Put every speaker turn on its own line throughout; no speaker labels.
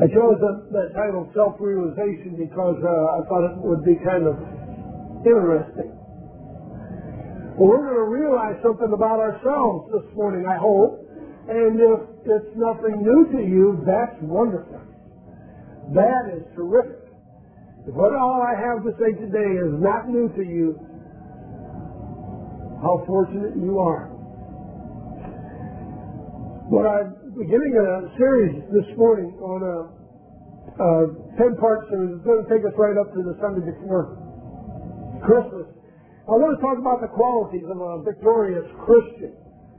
I chose that title, Self-Realization, because I thought it would be kind of interesting. Well, we're going to realize something about ourselves this morning, I hope. And if it's nothing new to you, that's wonderful. That is terrific. If what all I have to say today is not new to you, how fortunate you are. But I'm beginning a series this morning on a 10-part series. It's going to take us right up to the Sunday before Christmas. I want to talk about the qualities of a victorious Christian.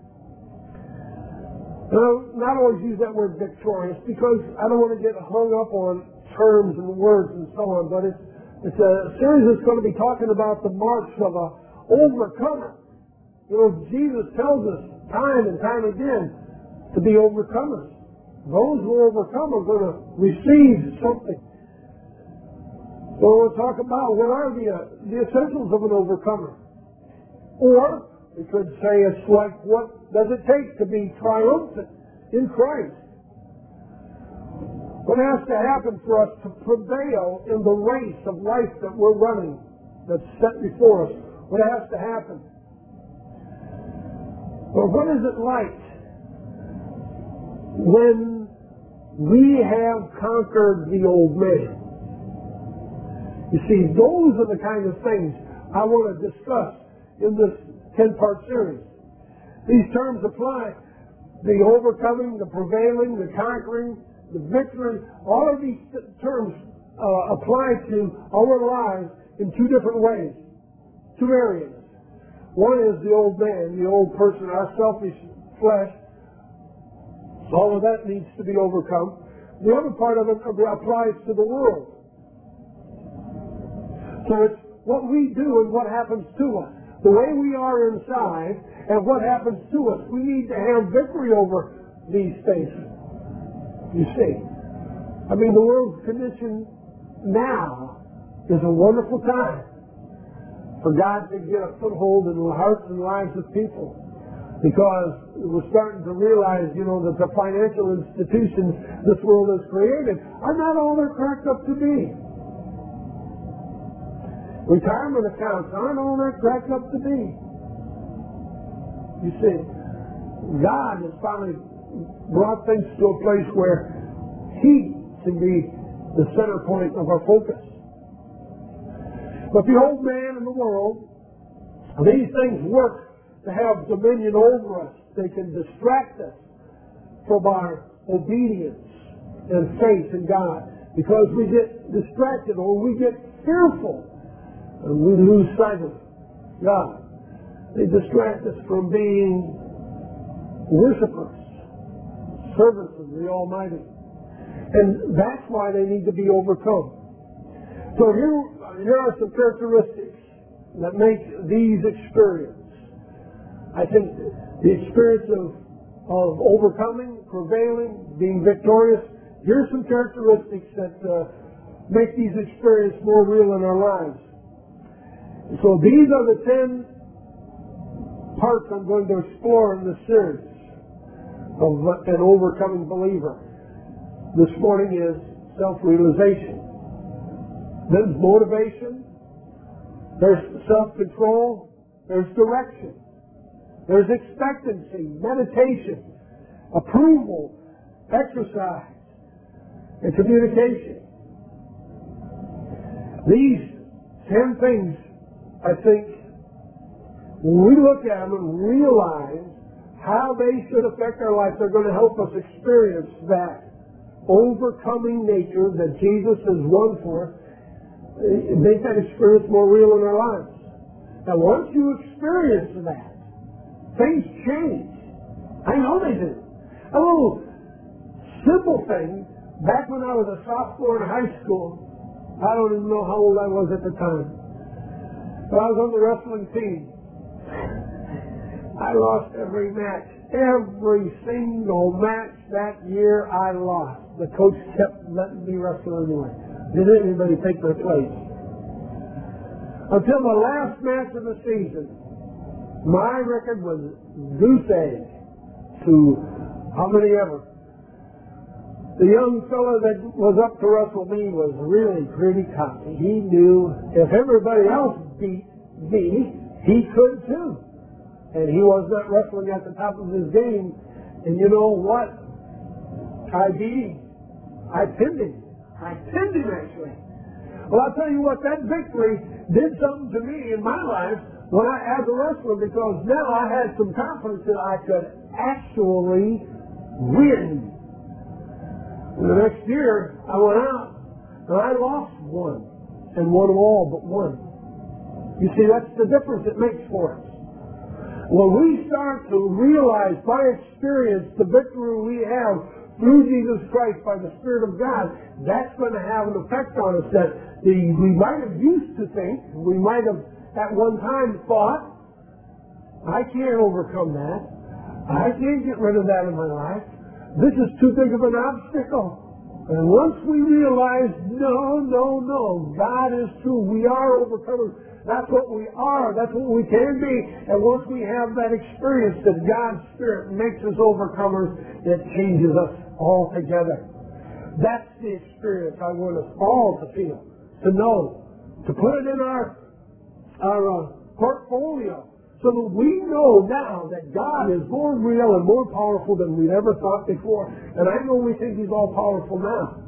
And I'll not always use that word victorious because I don't want to get hung up on terms and words and so on, but it's a series that's going to be talking about the marks of an overcomer. You know, Jesus tells us time and time again to be overcomers. Those who overcome are going to receive something. So we'll talk about what are the essentials of an overcomer. Or we could say it's like, what does it take to be triumphant in Christ? What has to happen for us to prevail in the race of life that we're running, that's set before us? What has to happen? Or what is it like when we have conquered the old man? You see, those are the kind of things I want to discuss in this 10-part series. These terms apply: the overcoming, the prevailing, the conquering, the victory. All of these terms apply to our lives in two different ways, two areas. One is the old man, the old person, our selfish flesh. All of that needs to be overcome. The other part of it applies to the world. So it's what we do and what happens to us. The way we are inside and what happens to us. We need to have victory over these things. You see. I mean, the world's condition now is a wonderful time for God to get a foothold in the hearts and lives of people. Because we're starting to realize, you know, that the financial institutions this world has created are not all they're cracked up to be. Retirement accounts aren't all they're cracked up to be. You see, God has finally brought things to a place where He can be the center point of our focus. But the old man in the world, these things work to have dominion over us. They can distract us from our obedience and faith in God. Because we get distracted or we get fearful and we lose sight of God. They distract us from being worshipers, servants of the Almighty. And that's why they need to be overcome. So here are some characteristics that make these experiences. I think the experience of overcoming, prevailing, being victorious, here's some characteristics that make these experiences more real in our lives. So these are the 10 parts I'm going to explore in this series of an overcoming believer. This morning is self-realization. Then motivation. There's self-control. There's direction. There's expectancy, meditation, approval, exercise, and communication. These 10 things, I think, when we look at them and realize how they should affect our life, they're going to help us experience that overcoming nature that Jesus has won for us, make that experience more real in our lives. Now, once you experience that, things change. I know they do. A little simple thing, back when I was a sophomore in high school, I don't even know how old I was at the time, but I was on the wrestling team. I lost every match. Every single match that year I lost. The coach kept letting me wrestle anyway. Didn't anybody take their place. Until the last match of the season, my record was goose egg to how many ever. The young fellow that was up to wrestle me was really pretty cocky. He knew if everybody else beat me, he could too. And he was not wrestling at the top of his game. And you know what? I beat him. I pinned him. Actually. Well, I'll tell you what, that victory did something to me in my life as a wrestler, because now I had some confidence that I could actually win. And the next year, I went out, and I lost one, and won them all but one. You see, that's the difference it makes for us. When we start to realize by experience the victory we have through Jesus Christ by the Spirit of God, that's going to have an effect on us that we might have used to think, we might have at one time thought, I can't overcome that. I can't get rid of that in my life. This is too big of an obstacle. And once we realize, no, God is true. We are overcomers. That's what we are. That's what we can be. And once we have that experience that God's Spirit makes us overcomers, it changes us altogether. That's the experience I want us all to feel, to know, to put it in our portfolio, so that we know now that God is more real and more powerful than we ever thought before. And I know we think He's all powerful now.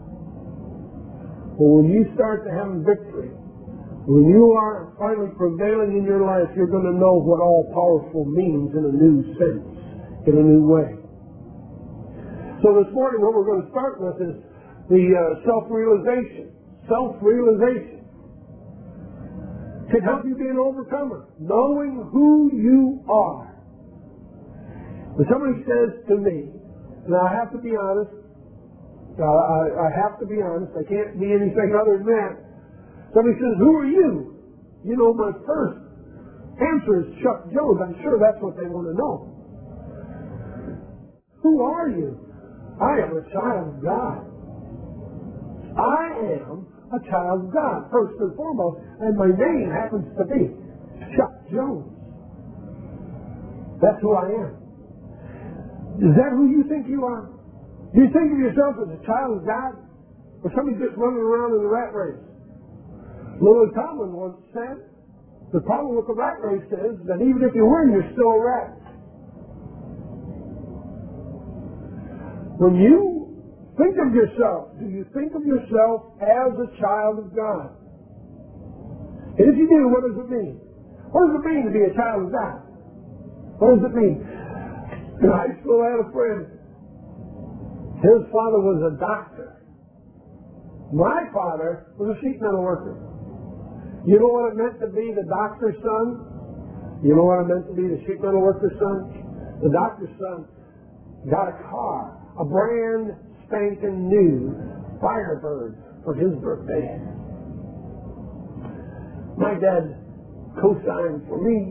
But when you start to have victory, when you are finally prevailing in your life, you're going to know what all powerful means in a new sense, in a new way. So this morning what we're going to start with is the self-realization. Self-realization can help you be an overcomer, knowing who you are. When somebody says to me, now I have to be honest, I have to be honest, I can't be anything other than that. Somebody says, who are you? You know, my first answer is Chuck Jones. I'm sure that's what they want to know. Who are you? I am a child of God. I am a child of God, first and foremost, and my name happens to be Chuck Jones. That's who I am. Is that who you think you are? Do you think of yourself as a child of God? Or somebody just running around in the rat race? Lily Tomlin once said, the problem with the rat race is that even if you win, you're still a rat. When you think of yourself, do you think of yourself as a child of God? And if you do, what does it mean? What does it mean to be a child of God? What does it mean? In high school, I had a friend. His father was a doctor. My father was a sheet metal worker. You know what it meant to be the doctor's son? You know what it meant to be the sheet metal worker's son? The doctor's son got a car, a brand spanking new Firebird for his birthday. My dad co-signed for me.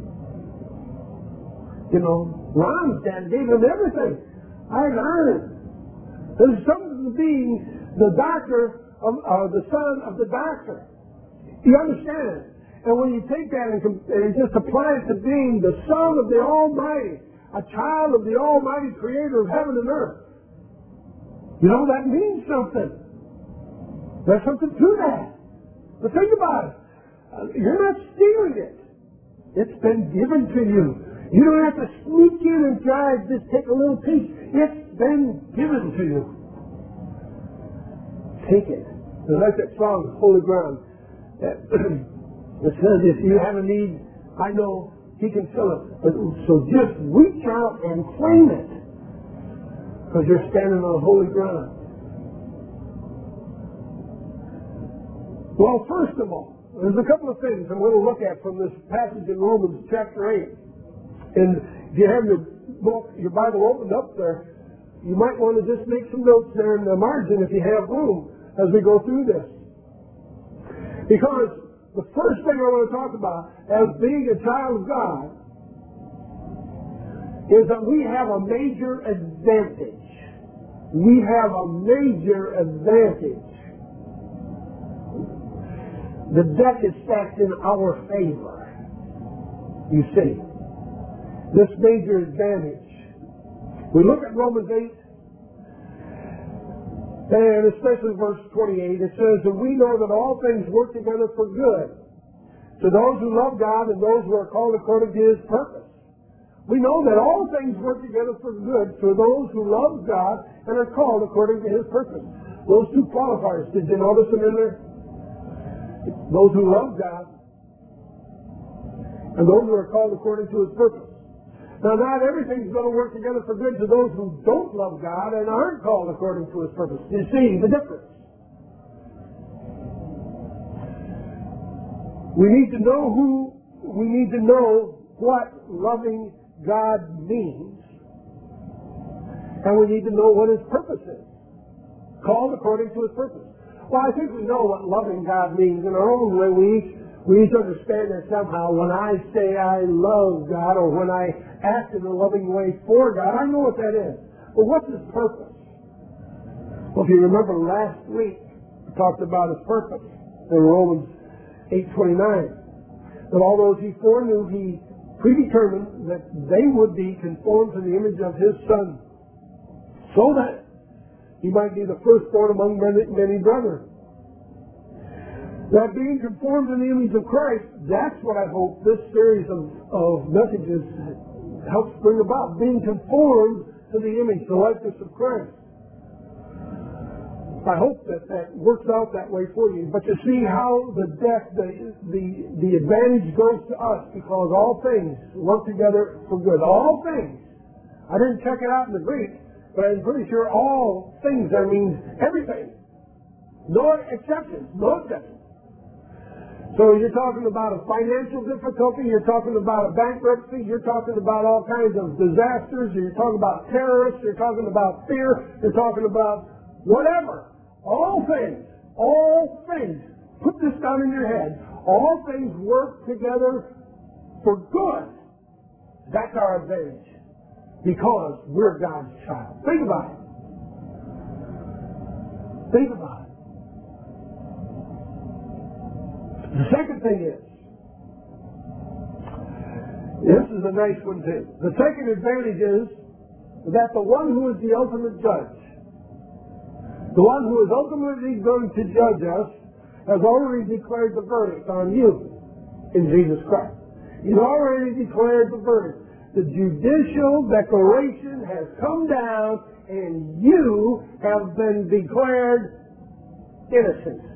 You know, Ron's dad gave him everything. I had to earn it. There's something to being the doctor of the son of the doctor. You understand? And when you take that and just apply it to being the son of the Almighty, a child of the Almighty Creator of heaven and earth, you know, that means something. There's something to that. But think about it. You're not stealing it. It's been given to you. You don't have to sneak in and try to just take a little piece. It's been given to you. Take it. I like that song, Holy Ground. It says, if you have a need, I know He can fill it. So just reach out and claim it. Because you're standing on holy ground. Well, first of all, there's a couple of things I'm going to look at from this passage in Romans chapter 8. And if you have your book, your Bible opened up there, you might want to just make some notes there in the margin if you have room as we go through this. Because the first thing I want to talk about as being a child of God is that we have a major advantage. We have a major advantage. The deck is stacked in our favor. You see, this major advantage. We look at Romans 8. And especially verse 28, it says, and we know that all things work together for good to those who love God and those who are called according to His purpose. We know that all things work together for good to those who love God and are called according to His purpose. Those two qualifiers, did you notice them in there? Those who love God and those who are called according to His purpose. Now, not everything's going to work together for good to those who don't love God and aren't called according to His purpose. You see the difference. We need to know what loving God means, and we need to know what His purpose is. Called according to His purpose. Well, I think we know what loving God means. In our own way, we each understand that somehow. When I say I love God, or when I act in a loving way for God, I know what that is. But what's His purpose? Well, if you remember last week, we talked about His purpose in Romans 8:29. That all those He foreknew, He predetermined that they would be conformed to the image of His Son, so that He might be the firstborn among many brethren. That being conformed to the image of Christ, that's what I hope this series of messages helps bring about. Being conformed to the image, the likeness of Christ. I hope that works out that way for you. But you see how the advantage goes to us, because all things work together for good. All things. I didn't check it out in the Greek, but I'm pretty sure all things there means everything. No exceptions. No exceptions. So you're talking about a financial difficulty, you're talking about a bankruptcy, you're talking about all kinds of disasters, you're talking about terrorists, you're talking about fear, you're talking about whatever. All things, put this down in your head, all things work together for good. That's our advantage, because we're God's child. Think about it. Think about it. The second thing is, this is a nice one too. The second advantage is that the one who is the ultimate judge, the one who is ultimately going to judge us, has already declared the verdict on you in Jesus Christ. He's already declared the verdict. The judicial declaration has come down, and you have been declared innocent.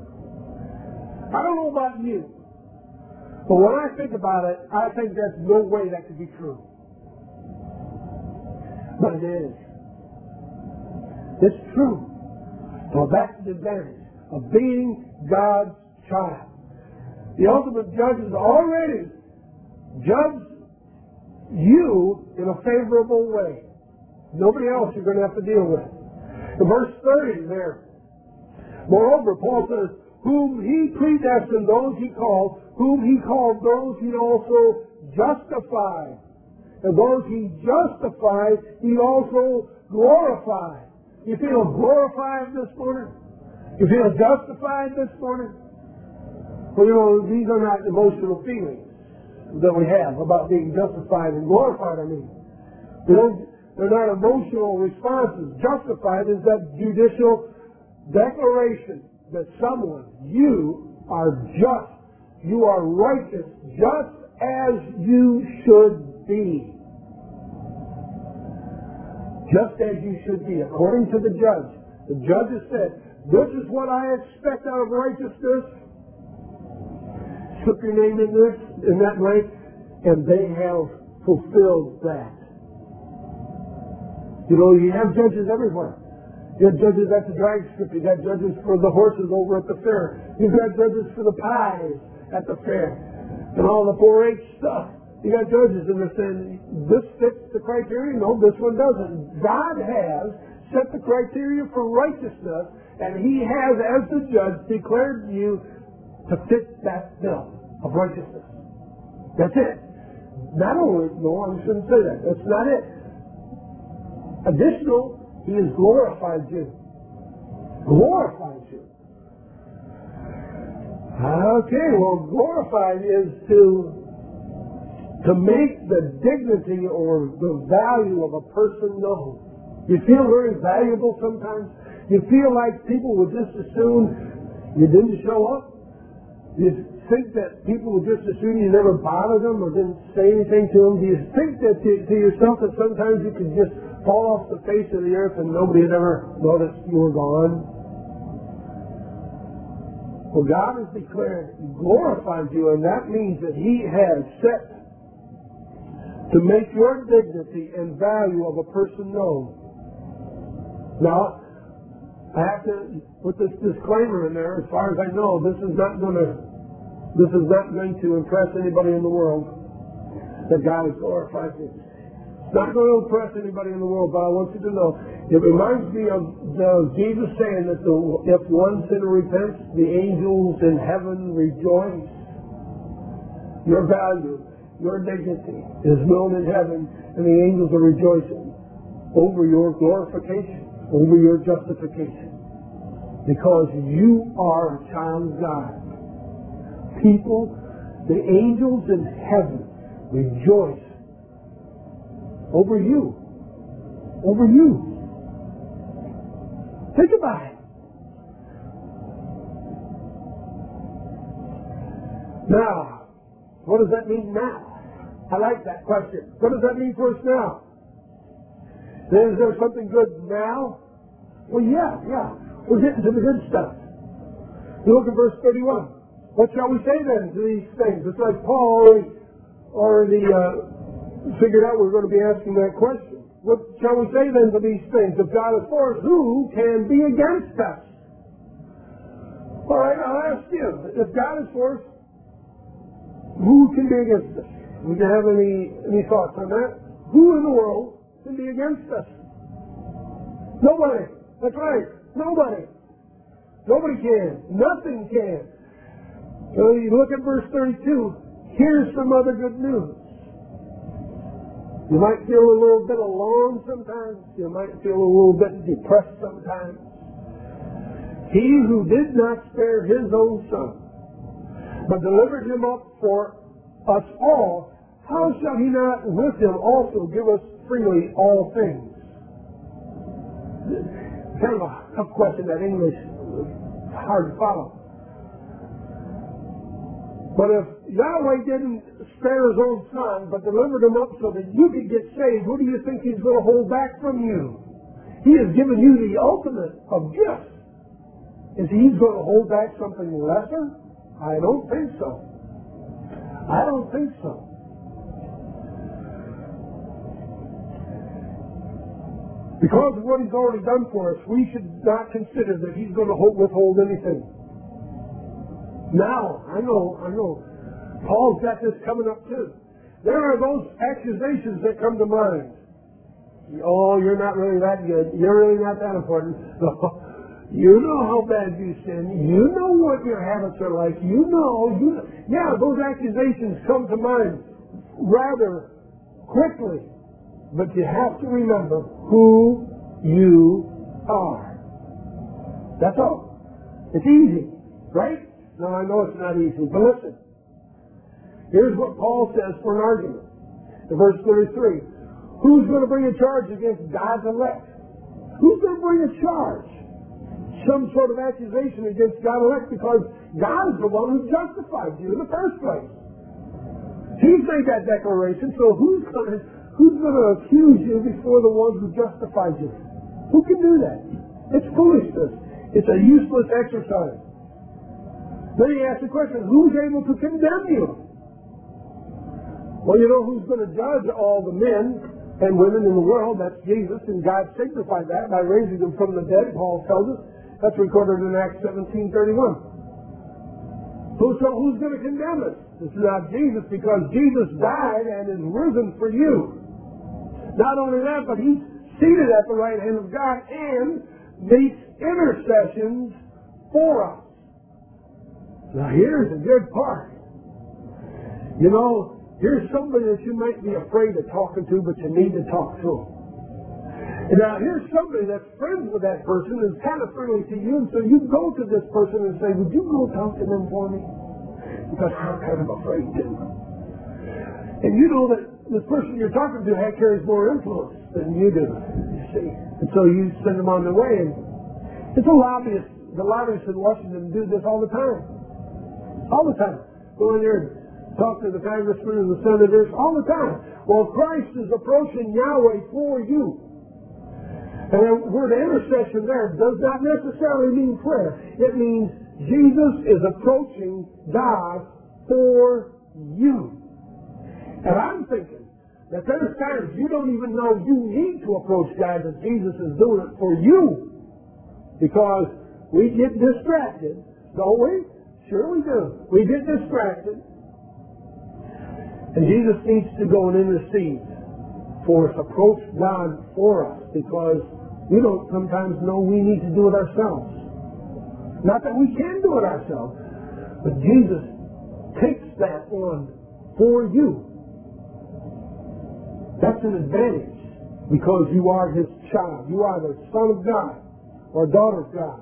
I don't know about you, but when I think about it, I think there's no way that could be true. But it is. It's true. So that's the advantage of being God's child. The ultimate judge has already judged you in a favorable way. Nobody else you're going to have to deal with. In verse 30 there, moreover, Paul says, whom He predestined, those He called. Whom He called, those He also justified. And those He justified, He also glorified. You feel glorified this morning? You feel justified this morning? Well, you know, these are not emotional feelings that we have about being justified and glorified, They're not emotional responses. Justified is that judicial declaration that someone, you are just, you are righteous, just as you should be. Just as you should be, according to the judge. The judge has said, this is what I expect out of righteousness. Slip your name in this, in that blank, and they have fulfilled that. You know, you have judges everywhere. You have judges at the drag strip. You got judges for the horses over at the fair. You've got judges for the pies at the fair. And all the 4-H stuff. You got judges and they're saying, this fits the criteria. No, this one doesn't. God has set the criteria for righteousness, and He has, as the judge, declared you to fit that bill of righteousness. That's it. Not only, no, I shouldn't say that. That's not it. Additional, He has glorified you. Glorified you. Okay, well, glorified is to make the dignity or the value of a person known. You feel very valuable sometimes. You feel like people would just as soon you didn't show up? You think that people would just as soon you never bothered them or didn't say anything to them? Do you think that to yourself that sometimes you could just fall off the face of the earth and nobody had ever noticed you were gone? Well, God has declared, glorified you, and that means that He has set to make your dignity and value of a person known. Now, I have to put this disclaimer in there. As far as I know, this is not going to impress anybody in the world that God has glorified you. It's not going to impress anybody in the world, but I want you to know, it reminds me of Jesus saying that if one sinner repents, the angels in heaven rejoice. Your value, your dignity is known in heaven, and the angels are rejoicing over your glorification, over your justification, because you are a child of God. People, the angels in heaven rejoice over you. Over you. Think about it. Now, what does that mean now? I like that question. What does that mean for us now? Is there something good now? Well, yeah. We're getting to the good stuff. You look at verse 31. What shall we say then to these things? It's like Paul already figured out we're going to be asking that question. What shall we say then to these things? If God is for us, who can be against us? All right, I'll ask you. If God is for us, who can be against us? Would you have any thoughts on that? Who in the world can be against us? Nobody. That's right. Nobody. Nobody can. Nothing can. So you look at verse 32. Here's some other good news. You might feel a little bit alone sometimes. You might feel a little bit depressed sometimes. He who did not spare His own Son, but delivered Him up for us all, how shall He not with Him also give us freely all things? Kind of a tough question, that English. It's hard to follow. But if Yahweh didn't spare His own Son, but delivered Him up so that you could get saved, what do you think He's going to hold back from you? He has given you the ultimate of gifts. Is He going to hold back something lesser? I don't think so. I don't think so. Because of what He's already done for us, we should not consider that He's going to withhold anything. Now, I know, Paul's got this coming up too. There are those accusations that come to mind. Oh, you're not really that good. You're really not that important. You know how bad you sin. You know what your habits are like. You know. Yeah, those accusations come to mind rather quickly. But you have to remember who you are. That's all. It's easy, right? No, I know it's not easy, but listen. Here's what Paul says for an argument. In verse 33, who's going to bring a charge against God's elect? Who's going to bring a charge? Some sort of accusation against God's elect, because God is the one who justified you in the first place. He's made that declaration, so who's going to accuse you before the one who justified you? Who can do that? It's foolishness. It's a useless exercise. Then he asks the question, who's able to condemn you? Well, you know who's going to judge all the men and women in the world? That's Jesus, and God signified that by raising them from the dead, Paul tells us. That's recorded in Acts 17:31. Who's going to condemn us? It's not Jesus, because Jesus died and is risen for you. Not only that, but He's seated at the right hand of God and makes intercessions for us. Now here's a good part. You know, here's somebody that you might be afraid of talking to, but you need to talk to him. And now here's somebody that's friends with that person and is kind of friendly to you, and so you go to this person and say, would you go talk to them for me? Because I'm kind of afraid to. And you know that this person you're talking to carries more influence than you do, you see. And so you send them on their way, and It's a lobbyist. The lobbyists in Washington do this all the time. All the time. Go in there and talk to the congressmen and the senators all the time. Well, Christ is approaching Yahweh for you. And the word intercession there does not necessarily mean prayer. It means Jesus is approaching God for you. And I'm thinking that there's times you don't even know you need to approach God, that Jesus is doing it for you. Because we get distracted, don't we? Sure we do. We get distracted. And Jesus needs to go and intercede for us, approach God for us, because we don't sometimes know we need to do it ourselves. Not that we can do it ourselves, but Jesus takes that on for you. That's an advantage, because you are His child. You are the Son of God or daughter of God.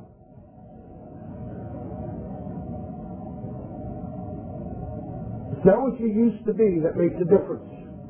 It's not what you used to be that makes a difference.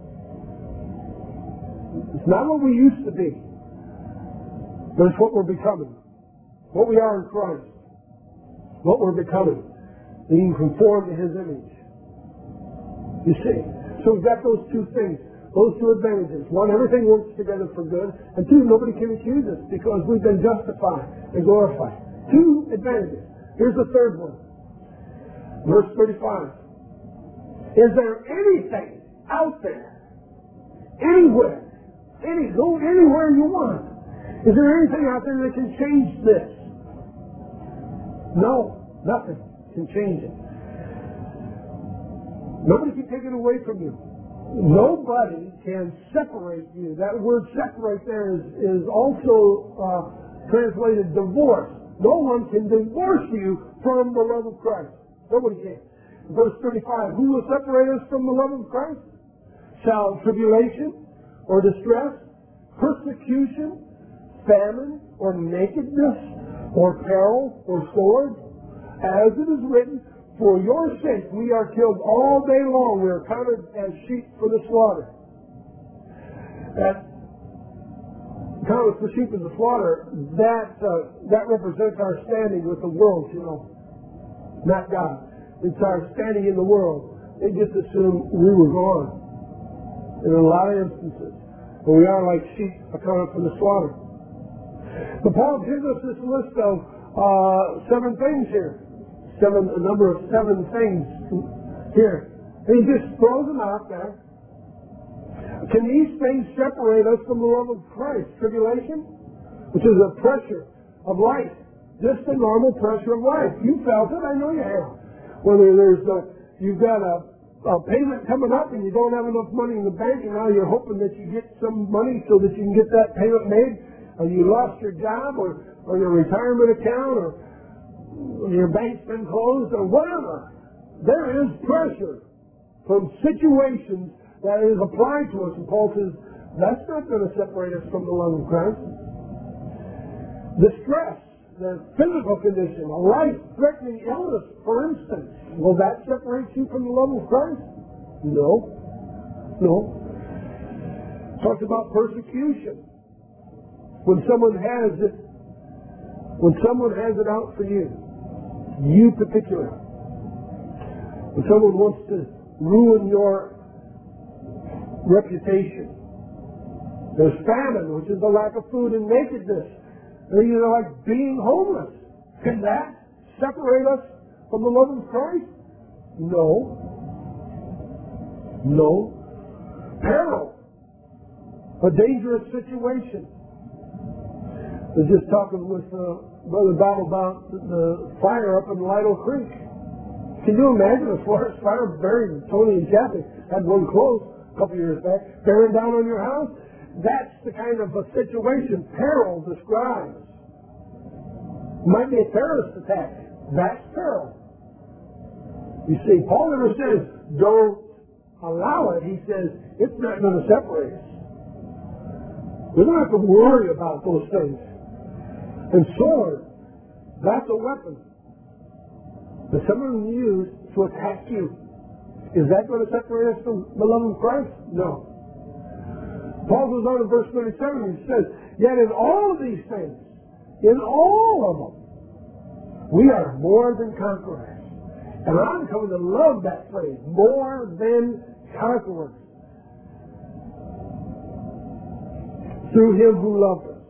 It's not what we used to be, but it's what we're becoming. What we are in Christ. What we're becoming. Being conformed to His image. You see? So we've got those two things. Those two advantages. One, everything works together for good. And two, nobody can accuse us because we've been justified and glorified. Two advantages. Here's the third one. Verse 35. Is there anything out there, anywhere, go anywhere you want, is there anything out there that can change this? No, nothing can change it. Nobody can take it away from you. Nobody can separate you. That word separate there is also translated divorce. No one can divorce you from the love of Christ. Nobody can. Verse 35, who will separate us from the love of Christ? Shall tribulation or distress, persecution, famine or nakedness or peril or sword? As it is written, for your sake we are killed all day long. We are counted as sheep for the slaughter. That counted for sheep in the slaughter, that represents our standing with the world, not God. It's our standing in the world. They just assume we were gone. In a lot of instances. But we are like sheep accounted for the slaughter. But Paul gives us this list of 7 things here. A number of 7 things here. And he just throws them out there. Can these things separate us from the love of Christ? Tribulation, which is a pressure of life. Just the normal pressure of life. You felt it, I know you have. Whether you've got a payment coming up and you don't have enough money in the bank, and now you're hoping that you get some money so that you can get that payment made, or you lost your job, or your retirement account, or your bank's been closed, or whatever. There is pressure from situations that is applied to us, and Paul says that's not going to separate us from the love of Christ. Distress. The physical condition, a life-threatening illness, for instance, will that separate you from the love of Christ? No. Talks about persecution. When someone has it out for you particular, when someone wants to ruin your reputation, there's famine, which is the lack of food and nakedness. Like being homeless. Can that separate us from the love of Christ? No. Peril. A dangerous situation. I was just talking with Brother Bob about the fire up in Lido Creek. Can you imagine a forest fire burying Tony and Kathy? Had one close a couple years back. Bearing down on your house? That's the kind of a situation peril describes. It might be a terrorist attack. That's peril. You see, Paul never says, don't allow it. He says, it's not going to separate us. We don't have to worry about those things. And sword, that's a weapon that someone used to attack you. Is that going to separate us from the love of Christ? No. Paul goes on in verse 37 and says, yet in all of these things, In all of them, we are more than conquerors. And I'm coming to love that phrase, more than conquerors. Through Him who loved us.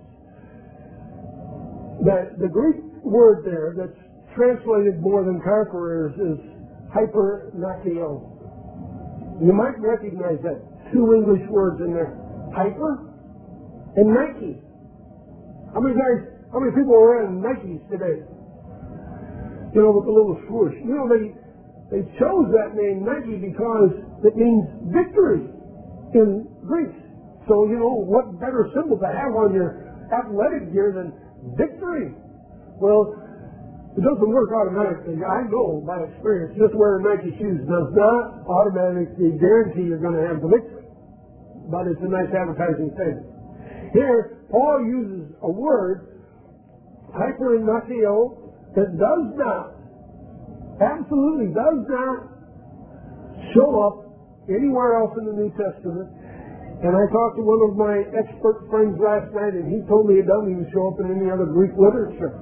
The Greek word there that's translated more than conquerors is hypernakio. You might recognize that. Two English words in there. Hyper and Nike. How many people are wearing Nikes today? You know, with the little swoosh. You know, they chose that name Nike because it means victory in Greece. So, you know, what better symbol to have on your athletic gear than victory? Well, it doesn't work automatically. I know by experience, just wearing Nike shoes does not automatically guarantee you're going to have the victory. But it's a nice advertising thing. Here, Paul uses a word, hypernakio, that does not, absolutely does not show up anywhere else in the New Testament. And I talked to one of my expert friends last night, and he told me it doesn't even show up in any other Greek literature.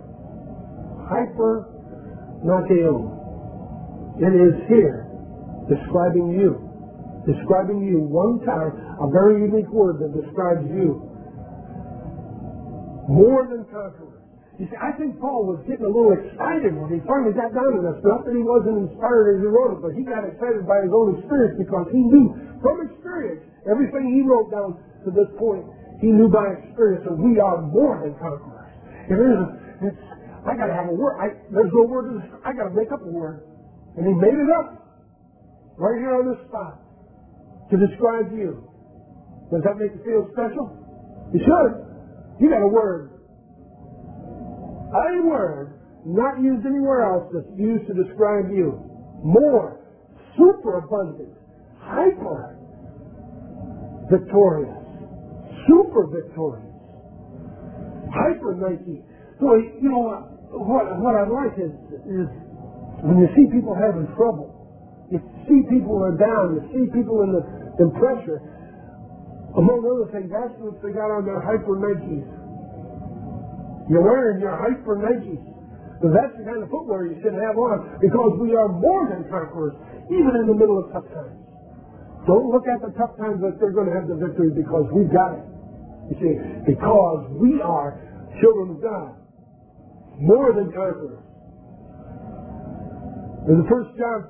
Hypernakio. It is here, describing you. Describing you one time, a very unique word that describes you. More than conquerors. You see, I think Paul was getting a little excited when he finally got down to this. Not that he wasn't inspired as he wrote it, but he got excited by his own experience because he knew from experience everything he wrote down to this point. He knew by experience that we are more than conquerors. I got to have a word. There's no word. I got to make up a word, and he made it up right here on this spot to describe you. Does that make you feel special? You should. You got a word. A word not used anywhere else that's used to describe you. More, super abundant, hyper victorious, super victorious, hyper Nike. So you know what I like is when you see people having trouble, you see people are down, you see people in pressure. Among other things, that's what they got on their hyper Nikes. You're wearing your hyper Nikes. Because that's the kind of footwear you should have on. Because we are more than conquerors, even in the middle of tough times. Don't look at the tough times like they're going to have the victory because we've got it. You see, because we are children of God. More than conquerors. In 1 John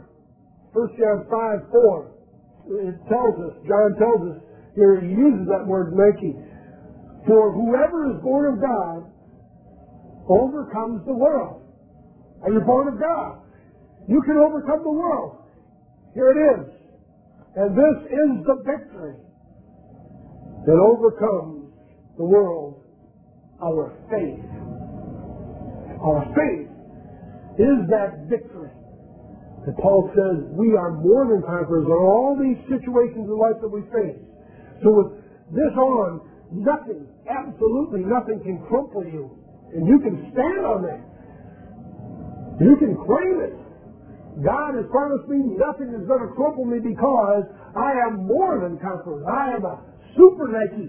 5:4, it tells us, John tells us, here he uses that word Nike. For whoever is born of God overcomes the world. Are you born of God? You can overcome the world. Here it is. And this is the victory that overcomes the world, our faith. Our faith is that victory. And Paul says we are more than conquerors on all these situations in life that we face. So with this on, nothing, absolutely nothing can crumple you. And you can stand on that. You can claim it. God has promised me nothing is going to crumple me because I am more than conquerors. I am a super Nike.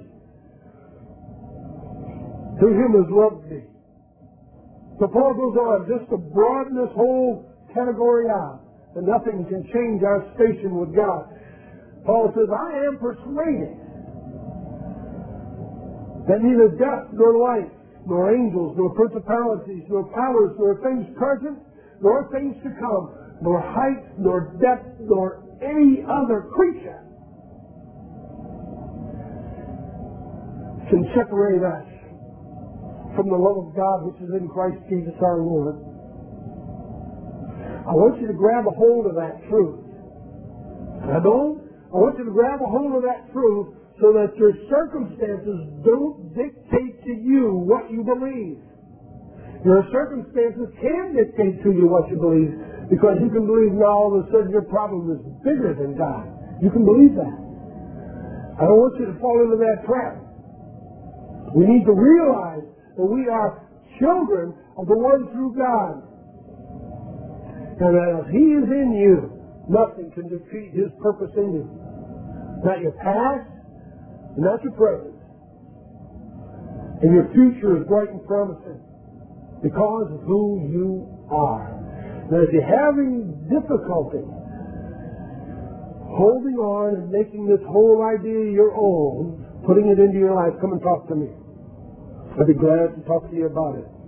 To him has loved me. So Paul goes on just to broaden this whole category out. And nothing can change our station with God. Paul says, I am persuaded that neither death nor life, nor angels, nor principalities, nor powers, nor things present, nor things to come, nor height, nor depth, nor any other creature can separate us from the love of God which is in Christ Jesus our Lord. I want you to grab a hold of that truth. I want you to grab a hold of that truth so that your circumstances don't dictate to you what you believe. Your circumstances can dictate to you what you believe because you can believe now all of a sudden your problem is bigger than God. You can believe that. I don't want you to fall into that trap. We need to realize that we are children of the one true God. And that if He is in you, nothing can defeat His purpose in you. Not your past, not your present. And your future is bright and promising because of who you are. Now, if you're having difficulty holding on and making this whole idea your own, putting it into your life, come and talk to me. I'd be glad to talk to you about it.